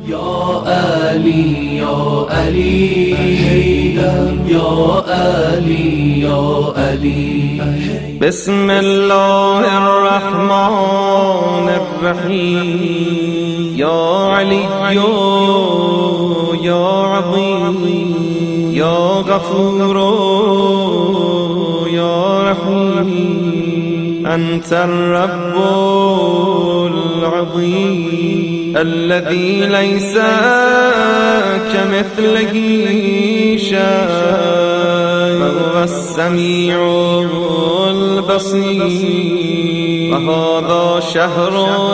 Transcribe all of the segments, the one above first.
يا علي يا علي يا علي يا علي. بسم الله الرحمن الرحيم. يا علي يا عظيم يا غفور يا رحيم، أنت الرب العظيم الذي ليس كمثله شيء، وهو السميع البصير. وهذا شهر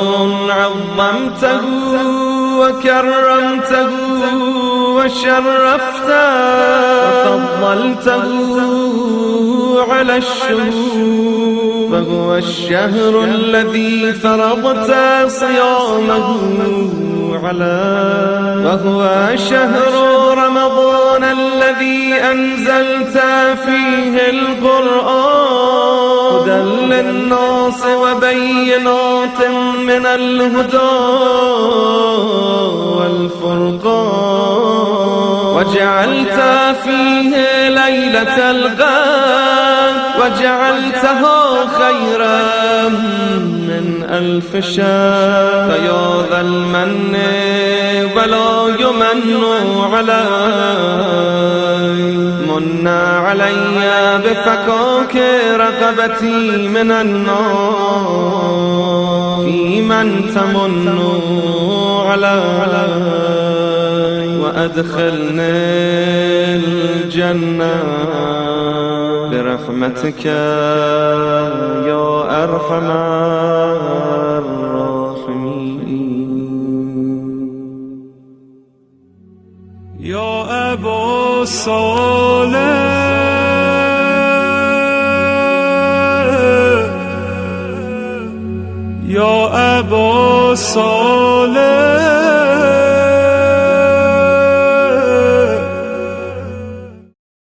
عظمته وكرمته وشرفته وفضلته على الشهور، فهو الشهر الذي فرضت صيامه عليه، وهو شهر رمضان الذي أنزلت فيه القرآن هدى للناس وبينات من الهدى والفرقان، وجعلت فيه ليلة القدر وجعلتها خيرا من 1000 شهر. فيا ذا المن ولا يمن علي، من علي بفكاك رقبتي من النار، في من تمن علي وأدخلني الجنة برحمتك يا أرحم الراحمين. يا أبا صالح يا أبا صالح